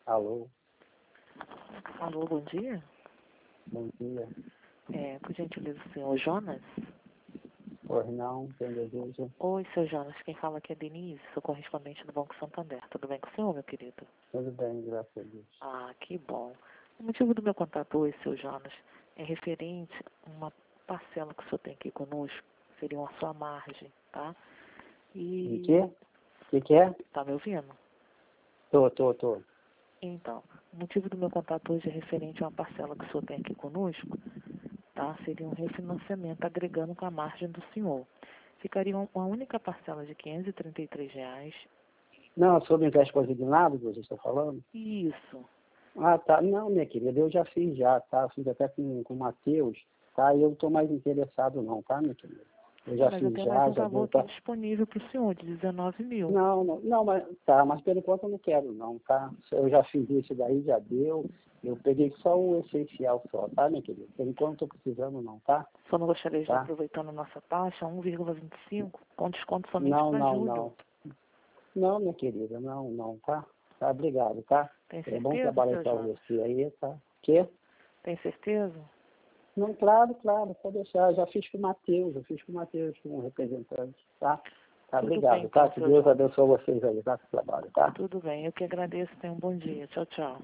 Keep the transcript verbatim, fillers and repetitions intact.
Alô, Alô, bom dia. bom dia. É, por gentileza, o senhor Jonas? Pois não, quem deseja? Oi, seu Jonas, quem fala aqui é Denise, sou correspondente do Banco Santander. Tudo bem com o senhor, meu querido? Tudo bem, graças a Deus. Ah, que bom. O motivo do meu contato hoje, seu Jonas, é referente a uma parcela que o senhor tem aqui conosco, seria a sua margem, tá? De E... quê? O que, que é? Tá me ouvindo? Tô, tô, tô. Então, o motivo do meu contato hoje é referente a uma parcela que o senhor tem aqui conosco, tá? Seria um refinanciamento agregando com a margem do senhor. Ficaria uma única parcela de quinhentos e trinta e três reais. Não, sobre empréstimo consignado que você está falando? Isso. Ah, tá. Não, minha querida, eu já fiz já, tá? Fiz até com, com o Matheus, tá? E eu não tô mais interessado não, tá, minha querida? Eu Sim, já mas eu fiz tenho mais já, um já valor deu, aqui tá? disponível para o senhor, de dezenove mil. Não, não, não, mas tá, mas pelo enquanto eu não quero não, tá? Eu já fiz isso daí, já deu. Eu peguei só o essencial só, tá, minha querida? Por enquanto não tô precisando não, tá? Só não gostaria de estar Tá? aproveitando a nossa taxa, um vírgula vinte e cinco, com desconto somente Não, para não, julho. não. Não, minha querida, não, não, tá? Tá, obrigado, tá? Tem É bom certeza, trabalhar seu para Jonas? você aí, tá? Quê? Tem certeza? Não, claro, claro, pode deixar. Já fiz com o Matheus, eu fiz com o Matheus, com o representante, tá? Tá, Tudo bem, obrigado, tá? então, Que seu Deus Jonas. abençoe vocês aí, tá? Com o trabalho, tá? Tudo bem, eu que agradeço. Tenha um bom dia. Tchau, tchau.